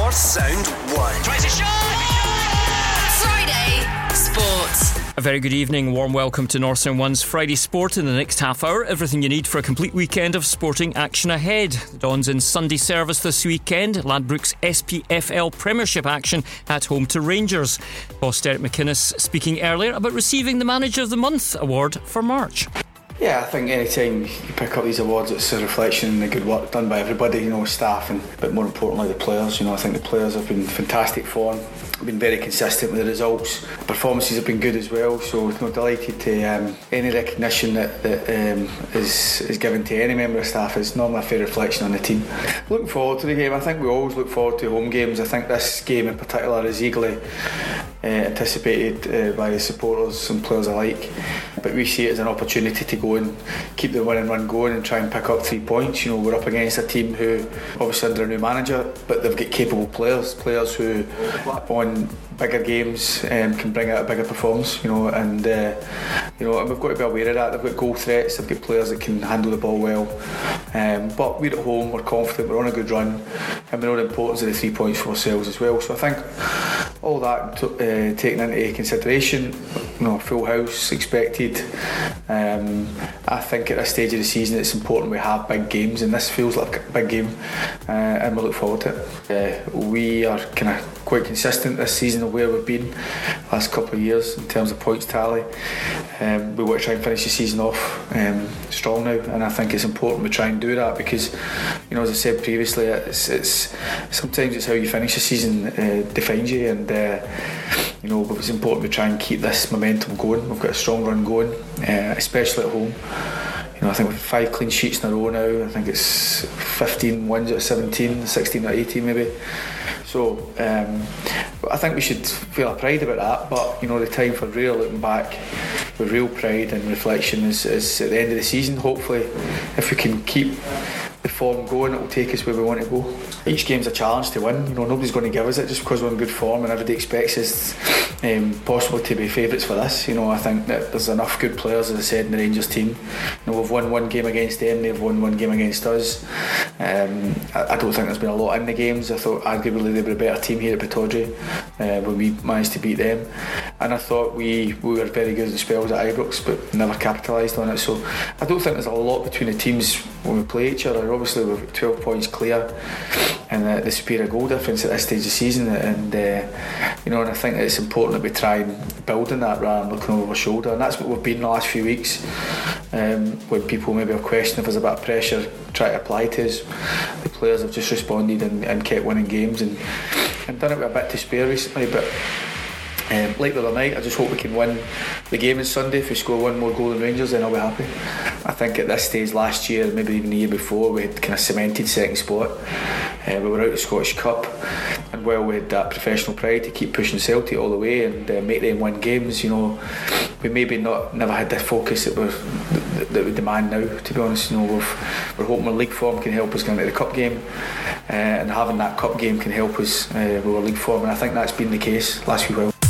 North Sound 1. Tries a shot! Friday Sports. A very good evening, warm welcome to North Sound 1's Friday Sport. In the next half hour, everything you need for a complete weekend of sporting action ahead. The Dons in Sunday service this weekend. Ladbrokes SPFL Premiership action at home to Rangers. Boss Derek McInnes speaking earlier about receiving the Manager of the Month award for March. Yeah, I think any time you pick up these awards, it's a reflection on the good work done by everybody, staff, but more importantly the players. I think the players have been fantastic form, been very consistent with the results. Performances have been good as well, so delighted to any recognition that is given to any member of staff is normally a fair reflection on the team. Looking forward to the game. I think we always look forward to home games. I think this game in particular is eagerly anticipated by the supporters and players alike, but we see it as an opportunity to go and keep the winning run going and try and pick up 3 points. We're up against a team who obviously under a new manager, but they've got capable players who on bigger games can bring out a bigger performance, and we've got to be aware of that. They've got goal threats, they've got players that can handle the ball well, but we're at home, we're confident, we're on a good run, and we know the importance of the 3 points for ourselves as well. So I think all that taken into consideration, full house expected. I think at this stage of the season it's important we have big games, and this feels like a big game, and we look forward to it. We are kind of quite consistent this season of where we've been last couple of years in terms of points tally. We want to try and finish the season off strong now, and I think it's important we try and do that because, as I said previously, it's sometimes it's how you finish the season defines you, and it's important we try and keep this momentum going. We've got a strong run going, especially at home. I think we've 5 clean sheets in a row now. I think it's 15 wins out of 17, 16 out of 18 maybe. So I think we should feel a pride about that, but the time for real looking back with real pride and reflection is at the end of the season. Hopefully, if we can keep the form going, it will take us where we want to go. Each game's a challenge to win. Nobody's going to give us it just because we're in good form, and everybody expects us possible to be favourites for this. I think that there's enough good players, as I said, in the Rangers team. We've won one game against them, they've won one game against us. I don't think there's been a lot in the games. I thought arguably they were a better team here at Pittodrie when we managed to beat them, and I thought we were very good in spells at Ibrox but never capitalised on it. So I don't think there's a lot between the teams when we play each other. Obviously we've got 12 points clear and the superior goal difference at this stage of the season, and I think it's important that we try and build on that rather than looking over our shoulder, and that's what we've been the last few weeks. When people maybe have questioned if there's a bit of pressure try to apply to us, the players have just responded and kept winning games and done it with a bit to spare recently. But like the other night, I just hope we can win the game on Sunday. If we score one more goal than Rangers, then I'll be happy. I think at this stage last year, maybe even the year before, we had kind of cemented second spot. We were out of the Scottish Cup, and while we had that professional pride to keep pushing Celtic all the way and make them win games, we maybe never had the focus that we demand now, to be honest. We're hoping our league form can help us going into the cup game, and having that cup game can help us with our league form, and I think that's been the case last few while.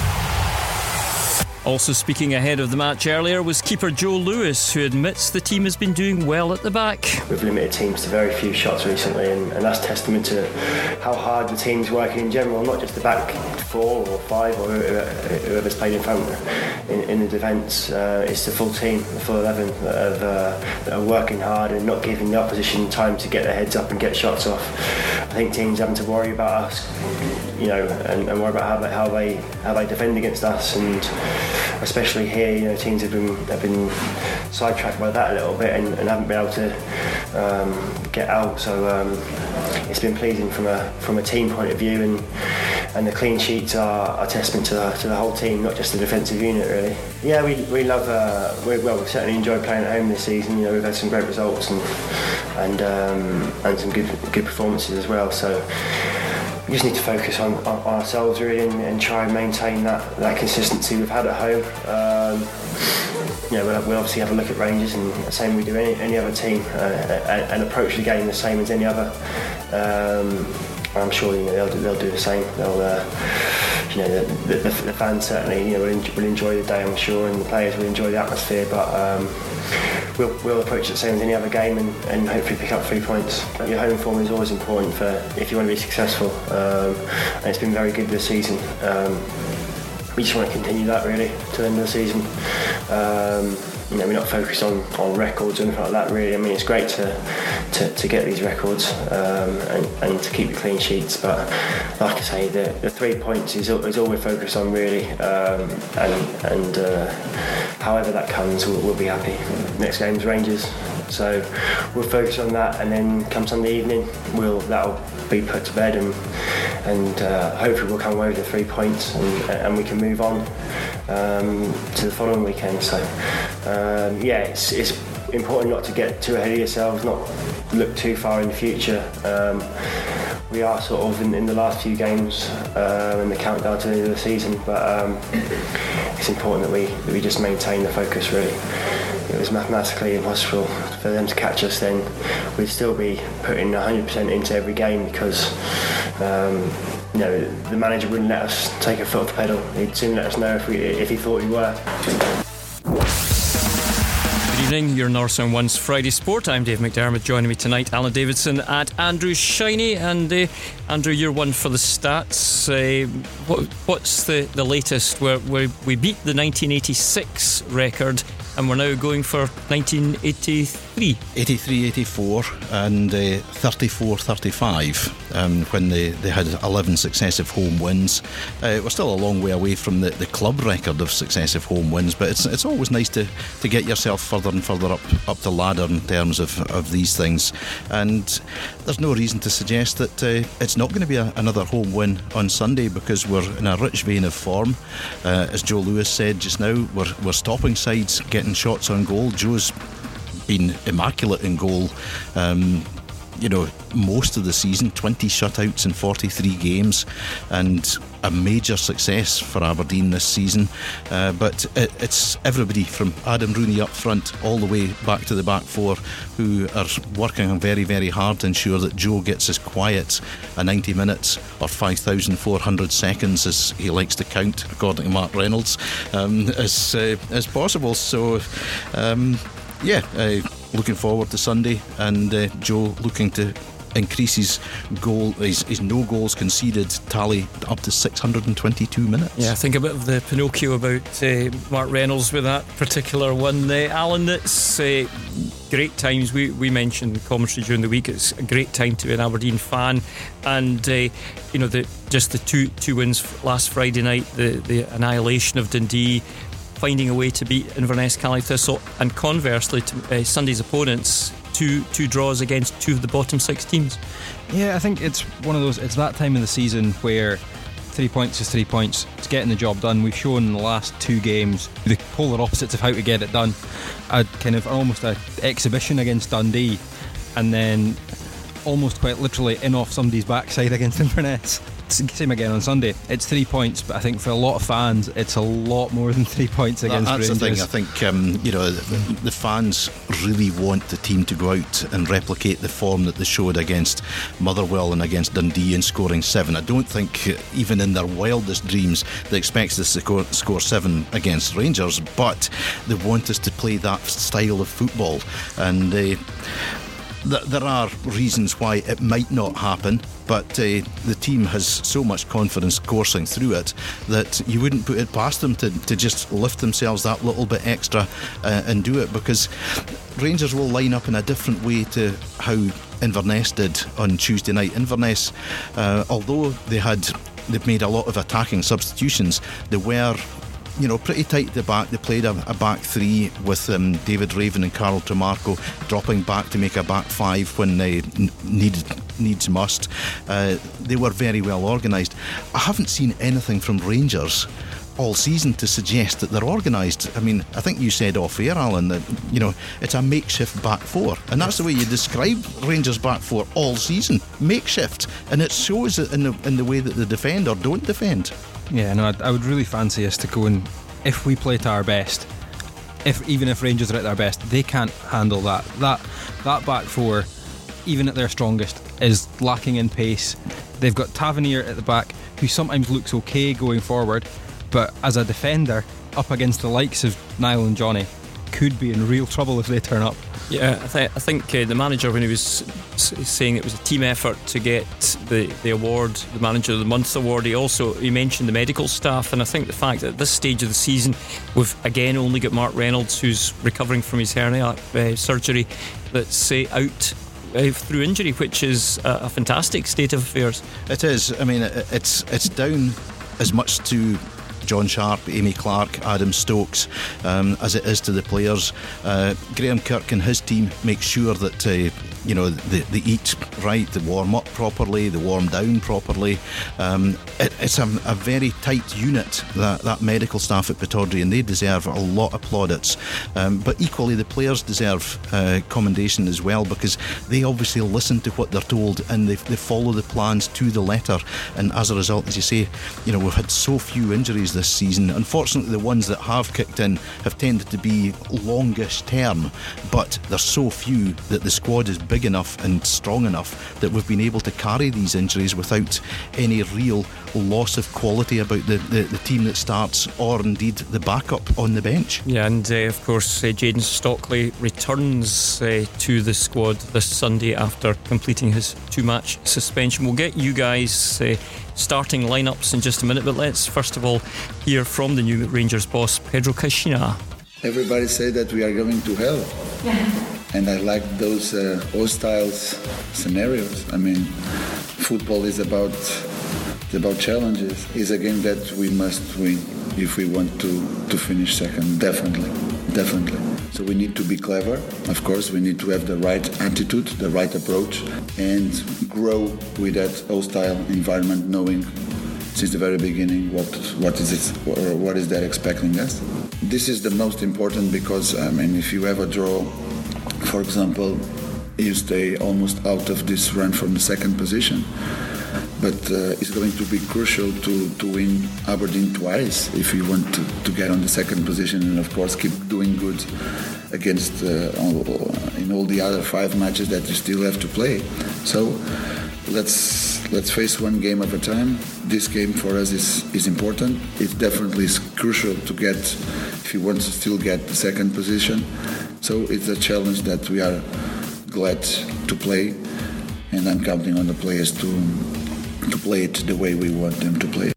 Also speaking ahead of the match earlier was keeper Joe Lewis, who admits the team has been doing well at the back. We've limited teams to very few shots recently, and that's testament to how hard the team's working in general, not just the back 4 or 5 or whoever's played in front in the defence. It's the full team, the full 11 that are working hard and not giving the opposition time to get their heads up and get shots off. I think teams having to worry about us, and worry about how they defend against us, and especially here, teams have been sidetracked by that a little bit and haven't been able to get out. So it's been pleasing from a team point of view, and the clean sheets are a testament to the whole team, not just the defensive unit, really. Yeah, we love. We certainly enjoyed playing at home this season. We've had some great results and some good performances as well. So we just need to focus on ourselves really and try and maintain that consistency we've had at home. We'll obviously have a look at Rangers, and the same we do any other team, and approach the game the same as any other. I'm sure they'll do the same. The fans certainly will enjoy the day, I'm sure, and the players will enjoy the atmosphere. But we'll approach it the same as any other game and hopefully pick up 3 points. Your home form is always important if you want to be successful, and it's been very good this season. We just want to continue that really to the end of the season. We're not focused on records or anything like that really. I mean, it's great to get these records and to keep the clean sheets, but like I say, the 3 points is all we're focused on really, and however that comes, we'll be happy. Next game's Rangers, so we'll focus on that, and then come Sunday evening that'll be put to bed, and hopefully we'll come away with the 3 points, and we can move on to the following weekend. So it's important not to get too ahead of yourselves, not look too far in the future. We are sort of in the last few games in the countdown to the end of the season, but it's important that we just maintain the focus really. It was mathematically impossible for them to catch us then. We'd still be putting 100% into every game because the manager wouldn't let us take a foot off the pedal. He'd soon let us know if he thought we were. Good evening, you're North on One's Friday Sport. I'm Dave McDermott. Joining me tonight, Alan Davidson at Andrew Shiney. And Andrew, you're one for the stats. What's the latest? We beat the 1986 record, and we're now going for 1983. 83-84 and 34-35 when they had 11 successive home wins. We're still a long way away from the club record of successive home wins, but it's always nice to get yourself further and further up the ladder in terms of these things, and there's no reason to suggest that it's not going to be another home win on Sunday, because we're in a rich vein of form. As Joe Lewis said just now, we're stopping sides getting shots on goal. Joe's been immaculate in goal most of the season, 20 shutouts in 43 games, and a major success for Aberdeen this season. But it's everybody from Adam Rooney up front all the way back to the back four who are working very, very hard to ensure that Joe gets as quiet a 90 minutes or 5,400 seconds, as he likes to count according to Mark Reynolds, as possible. So looking forward to Sunday, and Joe looking to increase his no goals conceded tally up to 622 minutes. Yeah, I think a bit of the Pinocchio about Mark Reynolds with that particular one. Alan, it's great times. We mentioned commentary during the week. It's a great time to be an Aberdeen fan, and the two wins last Friday night, the annihilation of Dundee, finding a way to beat Inverness, Caley Thistle, and conversely to Sunday's opponents, two draws against two of the bottom six teams. Yeah, I think it's one of those, it's that time of the season where 3 points is 3 points. It's getting the job done. We've shown in the last two games the polar opposites of how to get it done. Almost an exhibition against Dundee, and then almost quite literally in off somebody's backside against Inverness. Same again on Sunday. It's 3 points, but I think for a lot of fans it's a lot more than 3 points against Rangers. That's the thing. I think the fans really want the team to go out and replicate the form that they showed against Motherwell and against Dundee in scoring 7. I don't think even in their wildest dreams they expect us to score 7 against Rangers, but they want us to play that style of football, and there are reasons why it might not happen, but the team has so much confidence coursing through it that you wouldn't put it past them to just lift themselves that little bit extra and do it, because Rangers will line up in a different way to how Inverness did on Tuesday night. Inverness, although they've made a lot of attacking substitutions, they were pretty tight at the back. They played a back three with David Raven and Carl Tremarco dropping back to make a back five when they needs must. They were very well organised. I haven't seen anything from Rangers all season to suggest that they're organised. I mean, I think you said off air, Alan, that it's a makeshift back four, and that's the way you describe Rangers back four all season. Makeshift, and it shows it in the way that they defend or don't defend. Yeah, no, I would really fancy us to go, and if we play to our best, even if Rangers are at their best, they can't handle that. That back four, even at their strongest, is lacking in pace. They've got Tavernier at the back, who sometimes looks okay going forward, but as a defender, up against the likes of Niall and Johnny, could be in real trouble if they turn up. Yeah, I think the manager, when he was saying it was a team effort to get the award, the Manager of the Month award, he mentioned the medical staff, and I think the fact that at this stage of the season we've again only got Mark Reynolds, who's recovering from his hernia surgery, that's out through injury, which is a fantastic state of affairs. It is. I mean, it's down as much to John Sharp, Amy Clark, Adam Stokes, as it is to the players. Graham Kirk and his team make sure that they eat right, they warm up properly, they warm down properly. It's a very tight unit, that medical staff at Pittodrie, and they deserve a lot of plaudits. But equally, the players deserve commendation as well, because they obviously listen to what they're told and they follow the plans to the letter. And as a result, as you say, we've had so few injuries this season. Unfortunately, the ones that have kicked in have tended to be longish term, but there's so few that the squad is big enough and strong enough that we've been able to carry these injuries without any real loss of quality about the team that starts, or indeed the backup on the bench. Yeah, and of course Jayden Stockley returns to the squad this Sunday after completing his 2-match suspension. We'll get you guys starting lineups in just a minute, but let's first of all hear from the new Rangers boss, Pedro Caixinha. Everybody say that we are going to hell. And I like those hostile scenarios. I mean, football is about challenges. It's a game that we must win if we want to finish second. Definitely. So we need to be clever. Of course, we need to have the right attitude, the right approach, and grow with that hostile environment, knowing since the very beginning what is that expecting us. This is the most important, because if you have a draw, for example, you stay almost out of this run from the second position. But it's going to be crucial to win Aberdeen twice if you want to get on the second position, and of course keep doing good against in all the other 5 matches that you still have to play. So let's face one game at a time. This game for us is important. It definitely is crucial to get, if you want to still get the second position. So it's a challenge that we are glad to play, and I'm counting on the players to play it the way we want them to play.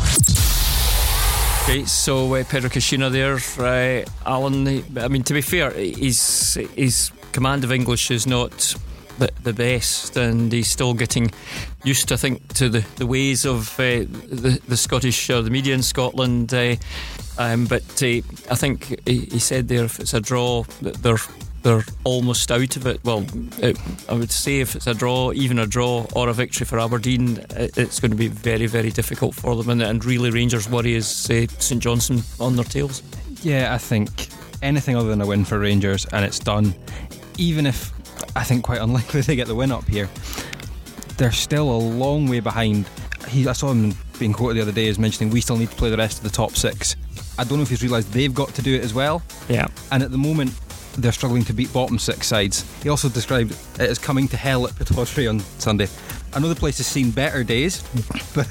Okay, so Pedro Caixinha there, Alan. I mean, to be fair, his command of English is not the best, and he's still getting used, I think, to the ways of the Scottish or the media in Scotland. But I think he said there, if it's a draw, that they're almost out of it. Well, I would say if it's a draw, even a draw or a victory for Aberdeen, it's going to be very, very difficult for them, and really Rangers' worry is St Johnstone on their tails. Yeah, I think anything other than a win for Rangers and it's done, even if I think quite unlikely they get the win up here, they're still a long way behind. I saw him being quoted the other day as mentioning we still need to play the rest of the top 6. I don't know if he's realised they've got to do it as well. Yeah. And at the moment they're struggling to beat bottom 6 sides. He also described it as coming to hell at Pittodrie on Sunday. I know the place has seen better days, but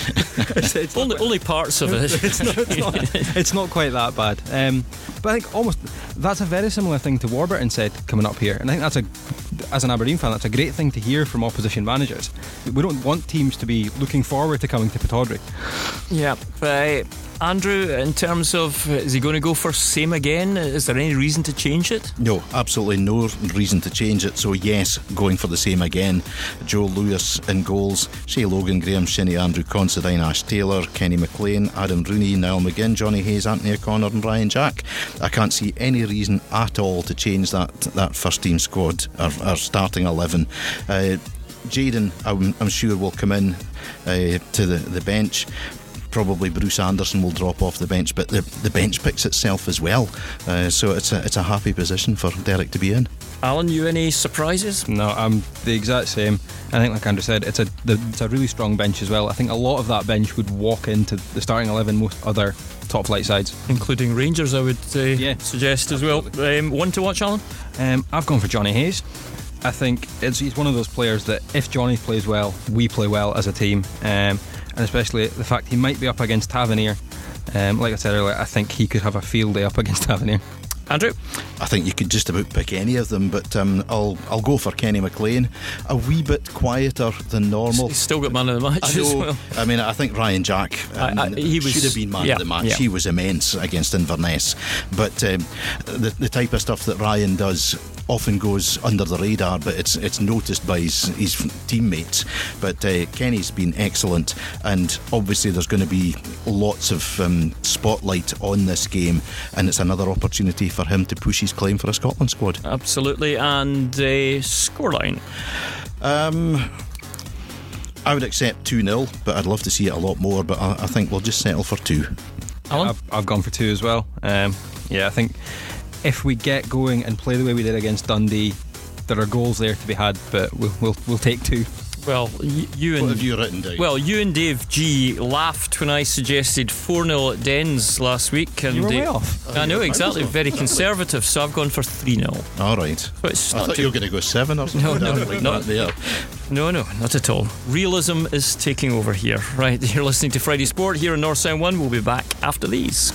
it's only parts of it. It's not quite that bad. But I think that's a very similar thing to Warburton said coming up here, and I think as an Aberdeen fan, that's a great thing to hear from opposition managers. We don't want teams to be looking forward to coming to Pittodrie. Yeah, Andrew, in terms of, is he going to go for same again? Is there any reason to change it? No, absolutely no reason to change it. So yes, going for the same again. Joe Lewis in goals, Shea Logan, Graham Shinnie, Andrew Considine, Ash Taylor, Kenny McLean, Adam Rooney, Niall McGinn, Johnny Hayes, Anthony O'Connor and Brian Jack. I can't see any reason at all to change that first team squad, our starting 11. Jayden, I'm sure, will come in to the bench. Probably Bruce Anderson will drop off the bench, but the bench picks itself as well. So it's a happy position for Derek to be in. Alan, you any surprises? No, I'm the exact same. I think, like Andrew said, it's a really strong bench as well. I think a lot of that bench would walk into the starting 11 most other top flight sides, including Rangers, I would suggest as well. One to watch, Alan? I've gone for Johnny Hayes. I think he's one of those players that if Johnny plays well, we play well as a team. And especially the fact he might be up against Tavernier. Like I said earlier, I think he could have a field day up against Tavernier. Andrew? I think you could just about pick any of them, but I'll go for Kenny McLean. A wee bit quieter than normal. He's still got man of the match as well. I mean, I think Ryan Jack he should have been man of the match. Yeah. He was immense against Inverness. But the type of stuff that Ryan does often goes under the radar, but it's noticed by his teammates. But Kenny's been excellent, and obviously there's going to be lots of spotlight on this game, and it's another opportunity for him to push his claim for a Scotland squad. Absolutely. And scoreline? I would accept 2-0, but I'd love to see it a lot more, but I think we'll just settle for 2. Alan? I've gone for 2 as well. I think if we get going and play the way we did against Dundee, there are goals there to be had, but we'll take 2. Well, you and what have you written down? Well, you and Dave G laughed when I suggested 4-0 at Dens last week, and you were way off. I know, exactly. Very conservative, so I've gone for 3-0. All right. So it's I not thought you were going to go 7 or something. Not there. No, not at all. Realism is taking over here. Right, you're listening to Friday Sport here on North Sound 1. We'll be back after these.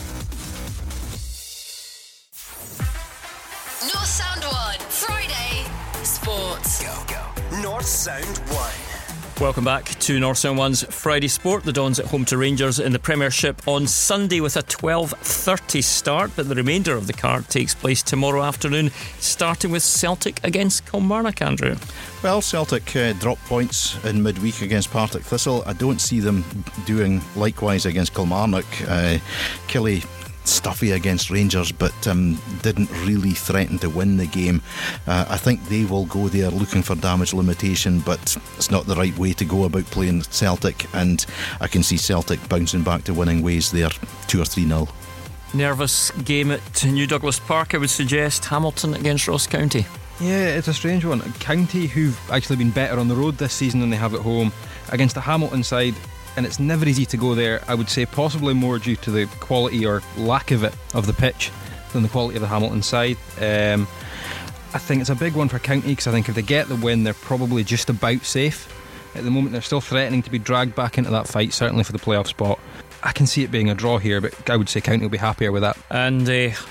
North Sound 1, Friday Sports. Go. North Sound 1. Welcome back to North Sound 1's Friday Sport. The Dons at home to Rangers in the Premiership on Sunday with a 12:30 start, but the remainder of the card takes place tomorrow afternoon, starting with Celtic against Kilmarnock. Andrew? Well, Celtic dropped points in midweek against Partick Thistle. I don't see them doing likewise against Kilmarnock. Killie stuffy against Rangers, but didn't really threaten to win the game. I think they will go there looking for damage limitation, but it's not the right way to go about playing Celtic, and I can see Celtic bouncing back to winning ways there, 2 or 3-0. Nervous game at New Douglas Park, I would suggest. Hamilton against Ross County. Yeah, it's a strange one. County, who've actually been better on the road this season than they have at home, against a Hamilton side, and it's never easy to go there. I would say possibly more due to the quality or lack of it of the pitch than the quality of the Hamilton side. I think it's a big one for County, because I think if they get the win, they're probably just about safe. At the moment, they're still threatening to be dragged back into that fight, certainly for the playoff spot. I can see it being a draw here, but I would say County will be happier with that. And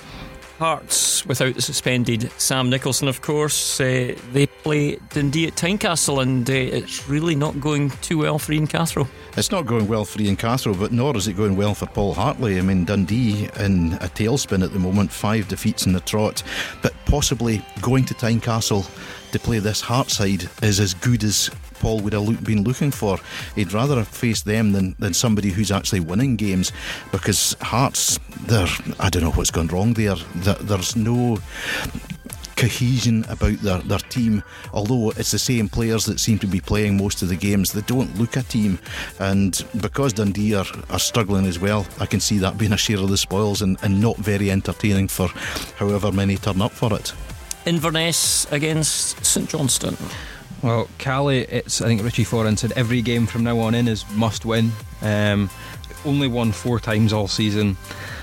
Hearts without the suspended Sam Nicholson, of course. They play Dundee at Tynecastle, and it's really not going too well for Ian Cathro. It's not going well for Ian Cathro, but nor is it going well for Paul Hartley. I mean, Dundee in a tailspin at the moment, 5 defeats in the trot, but possibly going to Tynecastle to play this Hearts side is as good as Paul would have been looking for. He'd rather have faced them than somebody who's actually winning games, because Hearts, I don't know what's gone wrong there. There's no cohesion about their team. Although it's the same players that seem to be playing most of the games, they don't look a team, and because Dundee are struggling as well, I can see that being a share of the spoils and not very entertaining for however many turn up for it. Inverness against St Johnstone. Well, Calais, I think Richie Foran said every game from now on in is must win. Only won 4 times all season.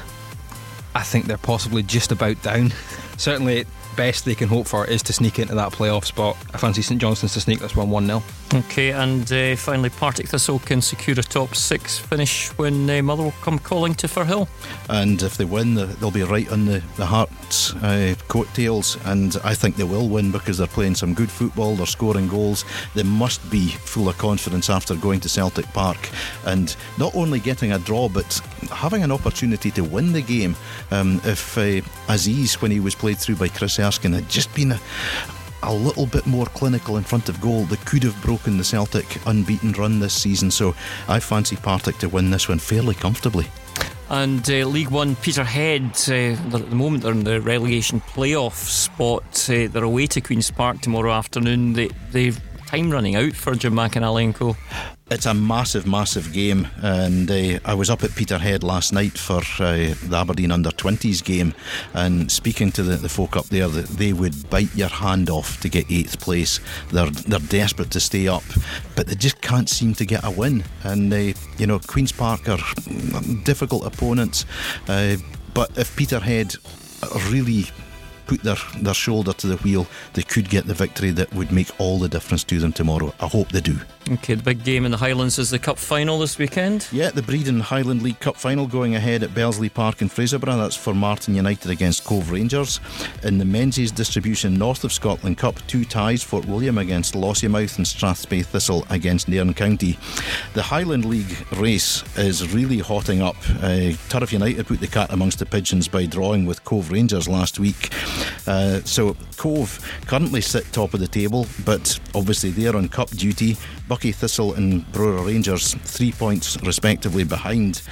I think they're possibly just about down. Certainly best they can hope for is to sneak into that playoff spot. I fancy St Johnstone's to sneak this one 1-0. Okay, and finally Partick Thistle can secure a top 6 finish when Motherwell come calling to Firhill. And if they win, they'll be right on the Hearts coattails, and I think they will win because they're playing some good football, they're scoring goals. They must be full of confidence after going to Celtic Park and not only getting a draw but having an opportunity to win the game. If Aziz, when he was played through by Chris Erskine, had just been a little bit more clinical in front of goal, they could have broken the Celtic unbeaten run this season. So I fancy Partick to win this one fairly comfortably. And League One, Peterhead, at the moment they're in the relegation playoff spot. They're away to Queen's Park tomorrow afternoon. They've time running out for Jim McInally and co. It's a massive game, and I was up at Peterhead last night for the Aberdeen under-20s game, and speaking to the folk up there, they would bite your hand off to get 8th place. They're desperate to stay up, but they just can't seem to get a win. And Queen's Park are difficult opponents, but if Peterhead really put their shoulder to the wheel, they could get the victory that would make all the difference to them tomorrow. I hope they do. Okay, the big game in the Highlands is the Cup final this weekend. Yeah, the Breedon Highland League Cup final going ahead at Belsley Park in Fraserburgh. That's for Martin United against Cove Rangers. In the Menzies Distribution North of Scotland Cup, 2 ties: Fort William against Lossiemouth and Strathspey Thistle against Nairn County. The Highland League race is really hotting up. Turriff United put the cat amongst the pigeons by drawing with Cove Rangers last week. So Cove currently sit top of the table, but obviously they're on cup duty. Buckie Thistle and Brora Rangers 3 points respectively behind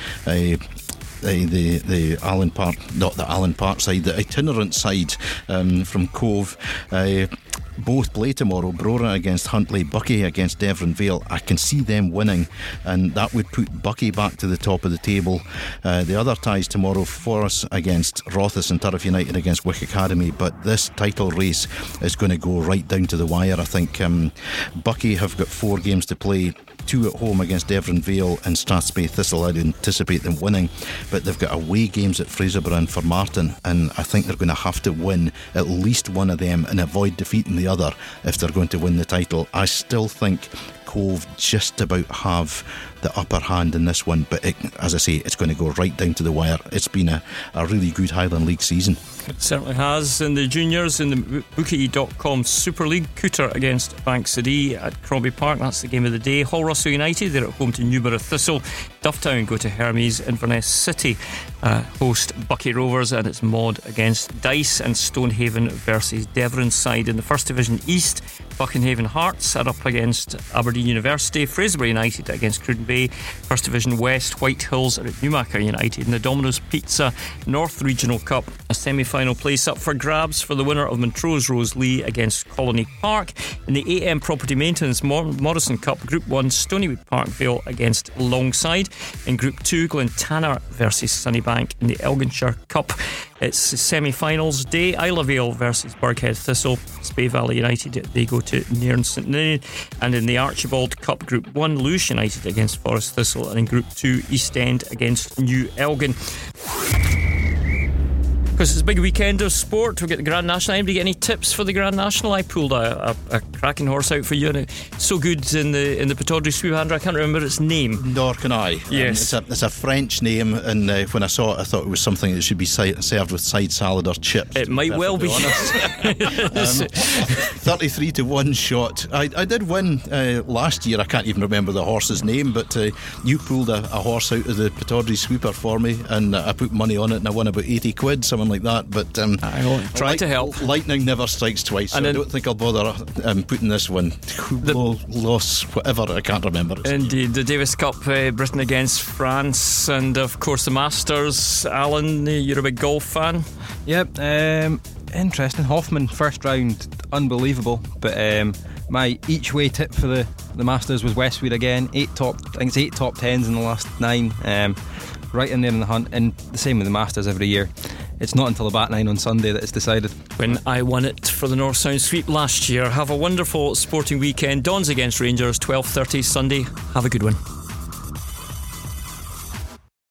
the Allen Park, not the Allen Park side, the itinerant side from Cove. Both play tomorrow. Brora against Huntly, Buckie against Devon Vale. I can see them winning, and that would put Buckie back to the top of the table. The other ties tomorrow: Forres against Rothes and Turriff United against Wick Academy. But this title race is going to go right down to the wire. I think Buckie have got 4 games to play. 2 at home against Devon Vale and Strathspey Thistle. I'd anticipate them winning, but they've got away games at Fraserburgh and for Martin, and I think they're going to have to win at least one of them and avoid defeating the other if they're going to win the title. I still think Cove just about have the upper hand in this one, but as I say, it's going to go right down to the wire. It's been a really good Highland League season. It certainly has. In the juniors, in the Bookie.com Super League, Cooter against Bankside at Crombie Park. That's the game of the day. Hull Russell United, they're at home to Newborough Thistle. Dufftown go to Hermes. Inverness City host Buckie Rovers, and it's Maud against Dice. And Stonehaven versus Deveronside. In the First Division East, Buckenhaven Hearts are up against Aberdeen University. Fraserburgh United against Cruden Bay. First Division West, White Hills are at Newmarket United. In the Domino's Pizza North Regional Cup, a semi-final place up for grabs for the winner of Montrose Roselee against Colony Park. In the AM Property Maintenance Morrison Cup, Group 1, Stonywood Parkvale against Longside. In Group 2, Glentanner versus Sunnybank. In the Elginshire Cup, it's semi-finals day. Isla Vale versus Burghead Thistle. Spey Valley United, they go to Nairn St Ninian. And in the Archibald Cup, Group 1, Lewis United against Forest Thistle. And in Group 2, East End against New Elgin. Because it's a big weekend of sport. We've got the Grand National. Anybody get any tips for the Grand National? I pulled a cracking horse out for you, and it's so good in the Pataudry Sweep Handler. I can't remember its name. Nor can I. Yes. It's a French name, and when I saw it, I thought it was something that should be served with side salad or chips. It might well be. 33 to 1 shot. I did win last year. I can't even remember the horse's name, but you pulled a horse out of the Pataudry Sweeper for me, and I put money on it, and I won about 80 quid, something like that. But I'll try to help. Lightning never strikes twice, so I don't think I'll bother putting this one. Loss, whatever, I can't remember. Indeed, the Davis Cup, Britain against France, and of course the Masters. Alan, you're a big golf fan? Yep. Interesting. Hoffman first round, unbelievable. But my each way tip for the Masters was Westwood again. 8 top 10s in the last 9. Right in there in the hunt, and the same with the Masters every year. It's not until about 9 on Sunday that it's decided. When I won it for the North Sound Sweep last year. Have a wonderful sporting weekend. Dons against Rangers, 12:30 Sunday. Have a good one.